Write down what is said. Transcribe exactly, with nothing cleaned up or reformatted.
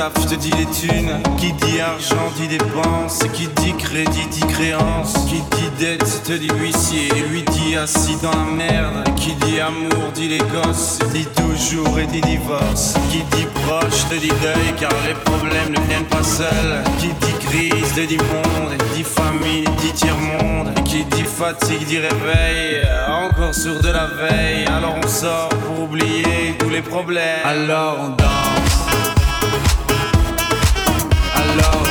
taf, je te dis les thunes. Qui dit argent dit dépense. Qui dit crédit dit créance. Qui dit dette te dit huissier. Lui dit assis dans la merde. Qui dit amour dit les gosses. Dit toujours et dit divorce. Qui dit proche te dit deuil car les problèmes ne viennent pas seuls. Qui dit crise te dit monde. Dit famille dit tiers-monde. Qui dit fatigue dit réveil. Encore sourd de la veille. Alors on sort pour oublier tous les problèmes. Alors on danse. Alors